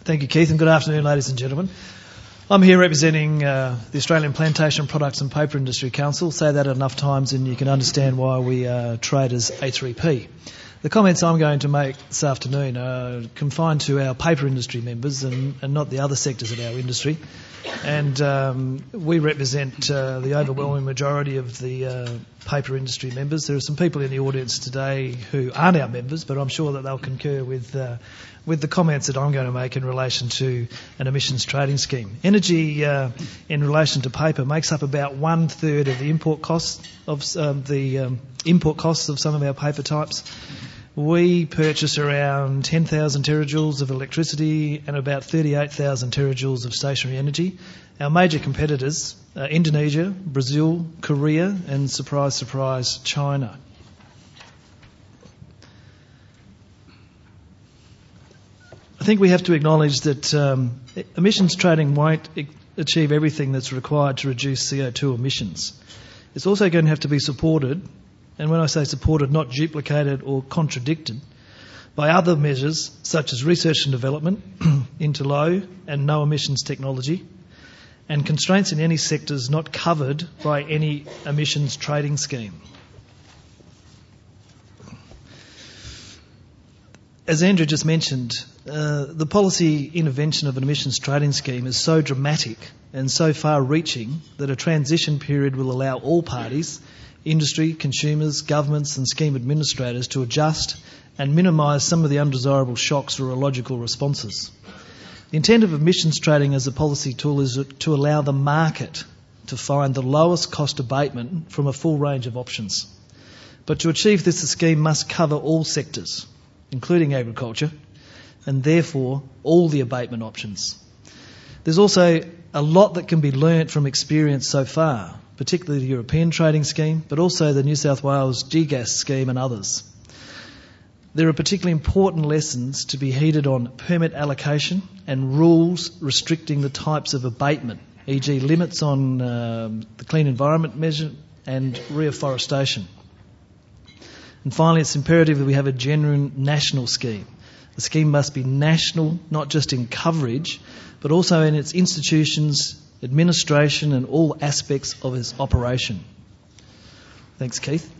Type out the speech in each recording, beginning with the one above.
Thank you, Keith, and good afternoon, ladies and gentlemen. I'm here representing the Australian Plantation Products and Paper Industry Council. Say that enough times and you can understand why we trade as A3P. The comments I'm going to make this afternoon are confined to our paper industry members and not the other sectors of our industry. And we represent the overwhelming majority of the paper industry members. There are some people in the audience today who aren't our members, but I'm sure that they'll concur with the comments that I'm going to make in relation to an emissions trading scheme. Energy in relation to paper makes up about 1/3 of the import costs of some of our paper types. We purchase around 10,000 terajoules of electricity and about 38,000 terajoules of stationary energy. Our major competitors are Indonesia, Brazil, Korea and, surprise, surprise, China. I think we have to acknowledge that emissions trading won't achieve everything that's required to reduce CO2 emissions. It's also going to have to be supported, and when I say supported, not duplicated or contradicted, by other measures such as research and development into low and no emissions technology and constraints in any sectors not covered by any emissions trading scheme. As Andrew just mentioned, the policy intervention of an emissions trading scheme is so dramatic and so far-reaching that a transition period will allow all parties, industry, consumers, governments and scheme administrators to adjust and minimise some of the undesirable shocks or illogical responses. The intent of emissions trading as a policy tool is to allow the market to find the lowest cost abatement from a full range of options. But to achieve this, the scheme must cover all sectors, including agriculture, and therefore all the abatement options. There's also a lot that can be learnt from experience so far, particularly the European trading scheme, but also the New South Wales GGAS scheme and others. There are particularly important lessons to be heeded on permit allocation and rules restricting the types of abatement, e.g. limits on the clean environment measure and reforestation. And finally, it's imperative that we have a genuine national scheme. The scheme must be national, not just in coverage, but also in its institutions, administration and all aspects of its operation. Thanks, Keith.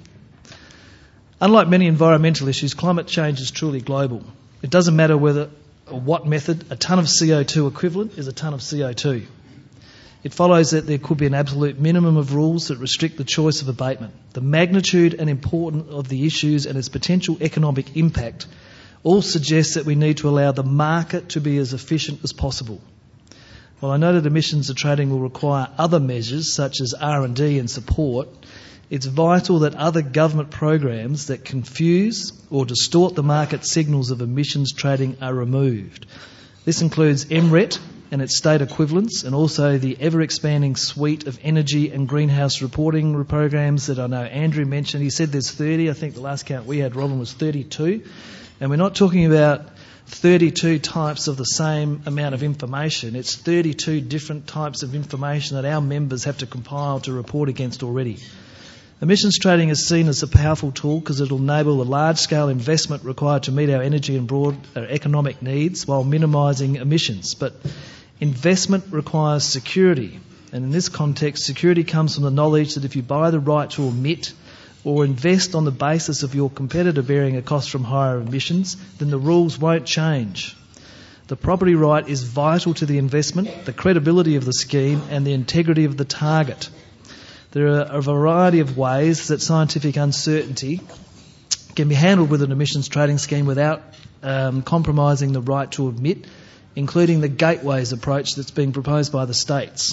Unlike many environmental issues, climate change is truly global. It doesn't matter whether or what method, a tonne of CO2 equivalent is a tonne of CO2. It follows that there could be an absolute minimum of rules that restrict the choice of abatement. The magnitude and importance of the issues and its potential economic impact all suggest that we need to allow the market to be as efficient as possible. While I know that emissions trading will require other measures such as R&D and support, it's vital that other government programs that confuse or distort the market signals of emissions trading are removed. This includes MRET and its state equivalents, and also the ever-expanding suite of energy and greenhouse reporting programs that I know Andrew mentioned. He said there's 30. I think the last count we had, Robin, was 32. And we're not talking about 32 types of the same amount of information. It's 32 different types of information that our members have to compile to report against already. Emissions trading is seen as a powerful tool because it will enable the large-scale investment required to meet our energy and broad economic needs while minimising emissions. But investment requires security. And in this context, security comes from the knowledge that if you buy the right to emit or invest on the basis of your competitor bearing a cost from higher emissions, then the rules won't change. The property right is vital to the investment, the credibility of the scheme and the integrity of the target. There are a variety of ways that scientific uncertainty can be handled with an emissions trading scheme without compromising the right to emit, including the gateways approach that's being proposed by the states.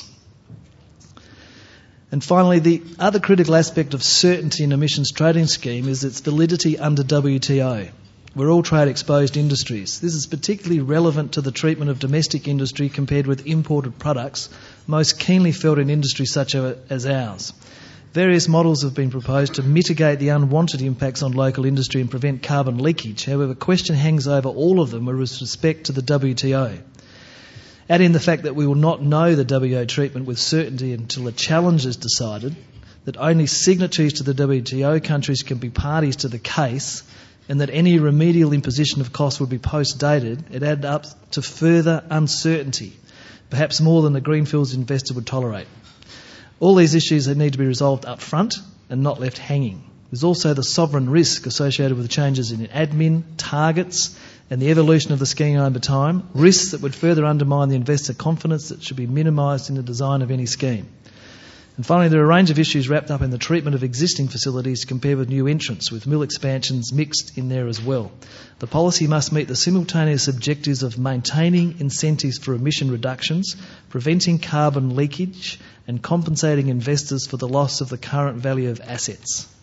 And finally, the other critical aspect of certainty in emissions trading scheme is its validity under WTO. We're all trade-exposed industries. This is particularly relevant to the treatment of domestic industry compared with imported products, most keenly felt in industries such as ours. Various models have been proposed to mitigate the unwanted impacts on local industry and prevent carbon leakage. However, a question hangs over all of them with respect to the WTO. Add in the fact that we will not know the WTO treatment with certainty until a challenge is decided, that only signatories to the WTO countries can be parties to the case, and that any remedial imposition of costs would be post-dated, it added up to further uncertainty, perhaps more than the greenfields investor would tolerate. All these issues need to be resolved up front and not left hanging. There's also the sovereign risk associated with the changes in admin, targets, and the evolution of the scheme over time, risks that would further undermine the investor confidence that should be minimised in the design of any scheme. And finally, there are a range of issues wrapped up in the treatment of existing facilities compared with new entrants, with mill expansions mixed in there as well. The policy must meet the simultaneous objectives of maintaining incentives for emission reductions, preventing carbon leakage, and compensating investors for the loss of the current value of assets.